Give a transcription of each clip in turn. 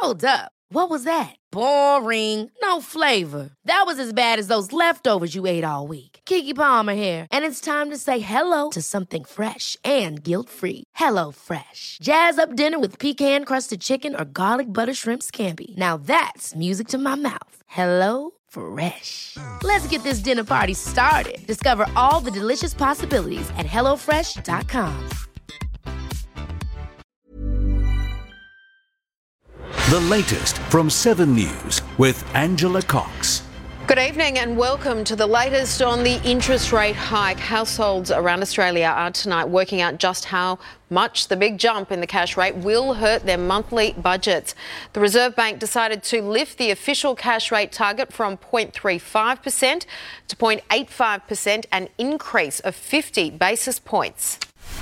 Hold up. What was that? Boring. No flavor. That was as bad as those leftovers you ate all week. Keke Palmer here. And it's time to say hello to something fresh and guilt-free. Hello Fresh. Jazz up dinner with pecan-crusted chicken or garlic butter shrimp scampi. Now that's music to my mouth. Hello Fresh. Let's get this dinner party started. Discover all the delicious possibilities at hellofresh.com. The latest from 7 News with Angela Cox. Good evening and welcome to the latest on the interest rate hike. Households around Australia are tonight working out just how much the big jump in the cash rate will hurt their monthly budgets. The Reserve Bank decided to lift the official cash rate target from 0.35% to 0.85%, an increase of 50 basis points.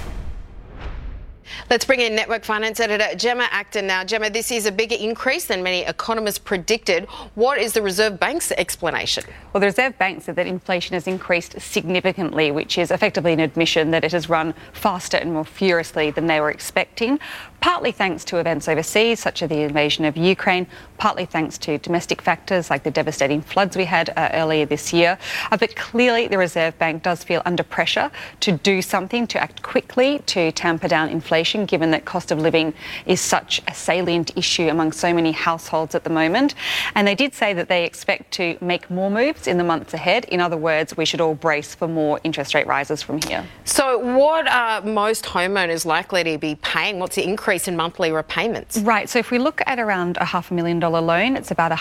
Let's bring in Network Finance Editor Gemma Acton now. Gemma, this is a bigger increase than many economists predicted. What is the Reserve Bank's explanation? Well, the Reserve Bank said that inflation has increased significantly, which is effectively an admission that it has run faster and more furiously than they were expecting, partly thanks to events overseas, such as the invasion of Ukraine, partly thanks to domestic factors like the devastating floods we had earlier this year. But clearly the Reserve Bank does feel under pressure to do something, to act quickly, to tamper down inflation, given that cost of living is such a salient issue among so many households at the moment. And they did say that they expect to make more moves in the months ahead. In other words, we should all brace for more interest rate rises from here. So what are most homeowners likely to be paying? What's the increase in monthly repayments? Right, so if we look at around a $500,000 loan, it's about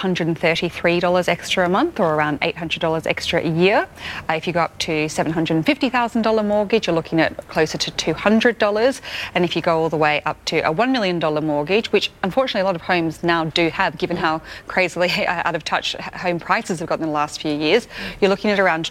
$133 extra a month, or around $800 extra a year. If you go up to $750,000 mortgage, you're looking at closer to $200. And if you go all the way up to a $1 million mortgage, which unfortunately a lot of homes now do have, given how crazily out of touch home prices have gotten in the last few years, you're looking at around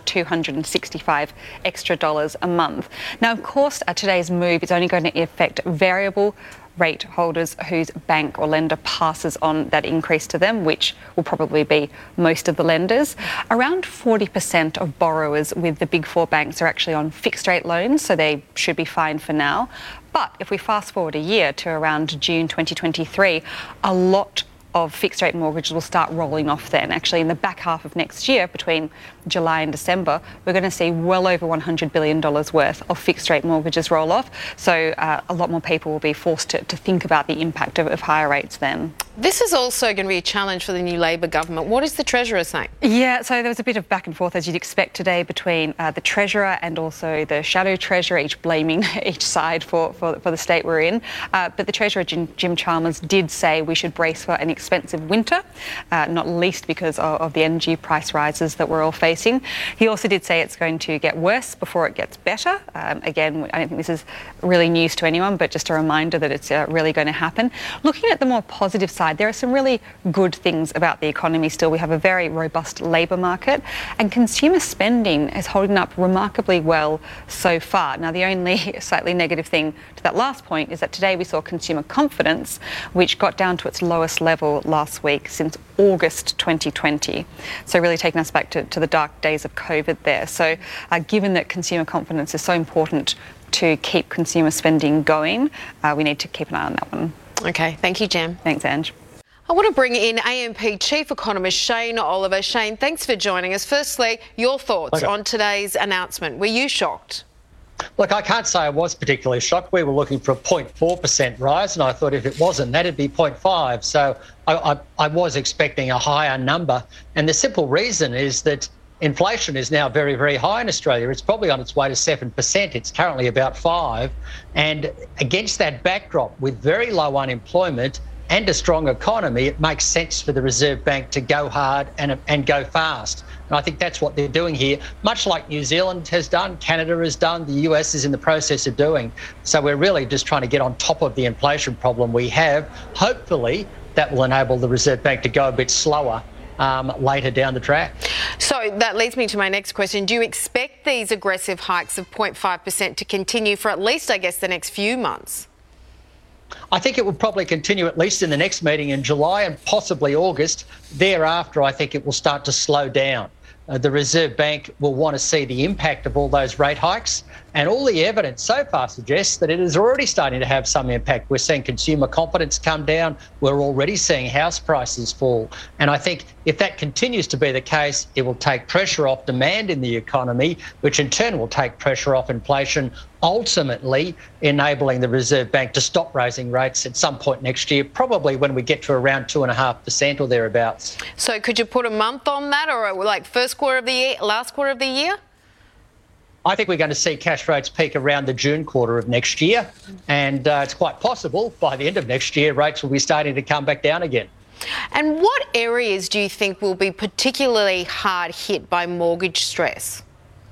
$265 extra dollars a month. Now, of course, today's move is only going to affect variable rate holders whose bank or lender passes on that increase to them, which will probably be most of the lenders. Around 40% of borrowers with the big four banks are actually on fixed rate loans, so they should be fine for now. But if we fast forward a year to around June 2023, a lot of fixed rate mortgages will start rolling off then. Actually, in the back half of next year, between July and December, we're going to see well over $100 billion worth of fixed rate mortgages roll off. So a lot more people will be forced to think about the impact of higher rates then. This is also going to be a challenge for the new Labor government. What is the Treasurer saying? Yeah, so there was a bit of back and forth, as you'd expect today, between the Treasurer and also the Shadow Treasurer, each blaming each side for the state we're in. But the Treasurer, Jim Chalmers, did say we should brace for an expensive winter, not least because of the energy price rises that we're all facing. He also did say it's going to get worse before it gets better. Again, I don't think this is really news to anyone, but just a reminder that it's really going to happen. Looking at the more positive side, there are some really good things about the economy still. We have a very robust labour market, and consumer spending is holding up remarkably well so far. Now, the only slightly negative thing to that last point is that today we saw consumer confidence, which got down to its lowest level last week since August 2020. So really taking us back to the dark days of COVID there. So given that consumer confidence is so important to keep consumer spending going, we need to keep an eye on that one. Okay, thank you, Jem. Thanks, Ange. I want to bring in AMP Chief Economist Shane Oliver. Shane, thanks for joining us. Firstly, your thoughts on today's announcement. Were you shocked? Look, I can't say I was particularly shocked. We were looking for a 0.4% rise, and I thought if it wasn't, that'd be 0.5. So I was expecting a higher number. And the simple reason is that inflation is now very, very high in Australia. It's probably on its way to 7%. It's currently about 5%. And against that backdrop, with very low unemployment and a strong economy, it makes sense for the Reserve Bank to go hard and go fast. And I think that's what they're doing here, much like New Zealand has done, Canada has done, the US is in the process of doing. So we're really just trying to get on top of the inflation problem we have. Hopefully that will enable the Reserve Bank to go a bit slower later down the track. So that leads me to my next question. Do you expect these aggressive hikes of 0.5% to continue for at least, I guess, the next few months? I think it will probably continue at least in the next meeting in July and possibly August. Thereafter, I think it will start to slow down. the Reserve Bank will want to see the impact of all those rate hikes. And all the evidence so far suggests that it is already starting to have some impact. We're seeing consumer confidence come down. We're already seeing house prices fall. And I think if that continues to be the case, it will take pressure off demand in the economy, which in turn will take pressure off inflation, ultimately enabling the Reserve Bank to stop raising rates at some point next year, probably when we get to around 2.5% or thereabouts. So could you put a month on that, or like first quarter of the year, last quarter of the year? I think we're going to see cash rates peak around the June quarter of next year. And it's quite possible by the end of next year, rates will be starting to come back down again. And what areas do you think will be particularly hard hit by mortgage stress?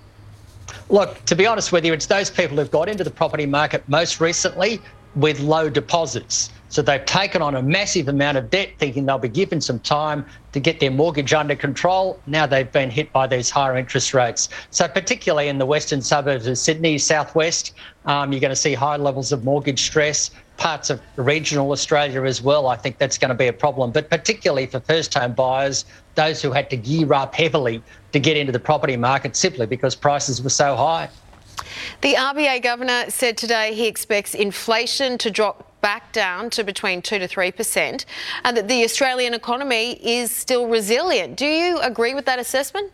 Look, to be honest with you, it's those people who've got into the property market most recently with low deposits. So they've taken on a massive amount of debt thinking they'll be given some time to get their mortgage under control. Now they've been hit by these higher interest rates. So particularly in the western suburbs of Sydney, southwest, you're going to see high levels of mortgage stress. Parts of regional Australia as well, I think that's going to be a problem. But particularly for first-home buyers, those who had to gear up heavily to get into the property market simply because prices were so high. The RBA governor said today he expects inflation to drop back down to between 2 to 3% and that the Australian economy is still resilient. Do you agree with that assessment?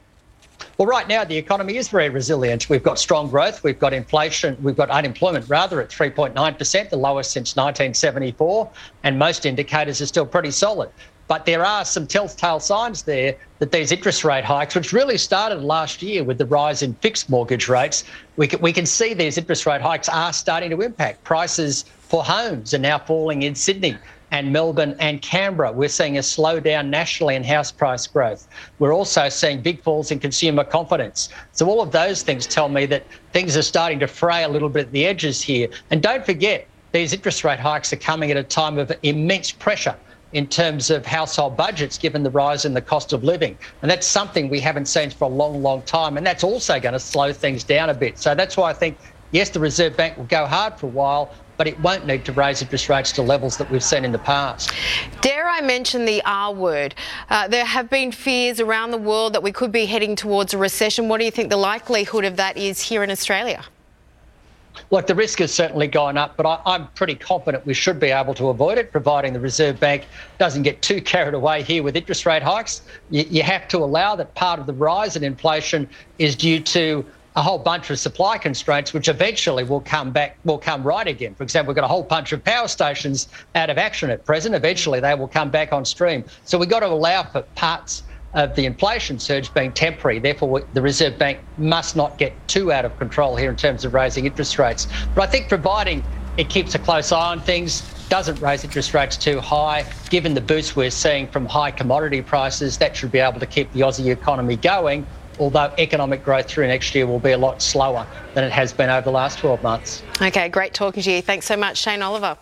Well, right now, the economy is very resilient. We've got strong growth. We've got inflation. We've got unemployment, rather, at 3.9%, the lowest since 1974. And most indicators are still pretty solid. But there are some telltale signs there that these interest rate hikes, which really started last year with the rise in fixed mortgage rates, we can see these interest rate hikes are starting to impact. Prices for homes are now falling in Sydney and Melbourne and Canberra. We're seeing a slowdown nationally in house price growth. We're also seeing big falls in consumer confidence. So all of those things tell me that things are starting to fray a little bit at the edges here. And don't forget, these interest rate hikes are coming at a time of immense pressure in terms of household budgets, given the rise in the cost of living. And that's something we haven't seen for a long, long time. And that's also going to slow things down a bit. So that's why I think, yes, the Reserve Bank will go hard for a while, but it won't need to raise interest rates to levels that we've seen in the past. Dare I mention the R word? There have been fears around the world that we could be heading towards a recession. What do you think the likelihood of that is here in Australia? Look, the risk has certainly gone up, but I'm pretty confident we should be able to avoid it, providing the Reserve Bank doesn't get too carried away here with interest rate hikes. You have to allow that part of the rise in inflation is due to a whole bunch of supply constraints, which eventually will come right again. For example, we've got a whole bunch of power stations out of action at present. Eventually, they will come back on stream. So we've got to allow for parts of the inflation surge being temporary. Therefore, the Reserve Bank must not get too out of control here in terms of raising interest rates. But I think providing it keeps a close eye on things, doesn't raise interest rates too high, given the boost we're seeing from high commodity prices, that should be able to keep the Aussie economy going, although economic growth through next year will be a lot slower than it has been over the last 12 months. OK, great talking to you. Thanks so much, Shane Oliver.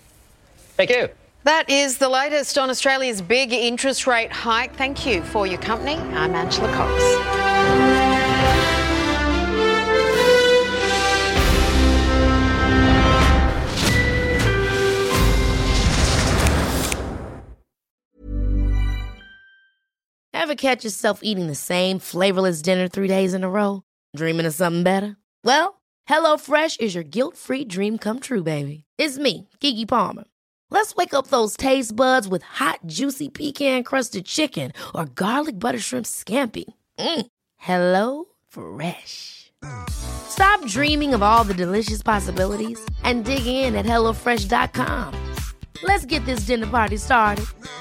Thank you. That is the latest on Australia's big interest rate hike. Thank you for your company. I'm Angela Cox. Ever catch yourself eating the same flavorless dinner 3 days in a row? Dreaming of something better? Well, HelloFresh is your guilt-free dream come true, baby. It's me, Keke Palmer. Let's wake up those taste buds with hot, juicy pecan-crusted chicken or garlic butter shrimp scampi. Hello Fresh. Stop dreaming of all the delicious possibilities and dig in at HelloFresh.com. Let's get this dinner party started.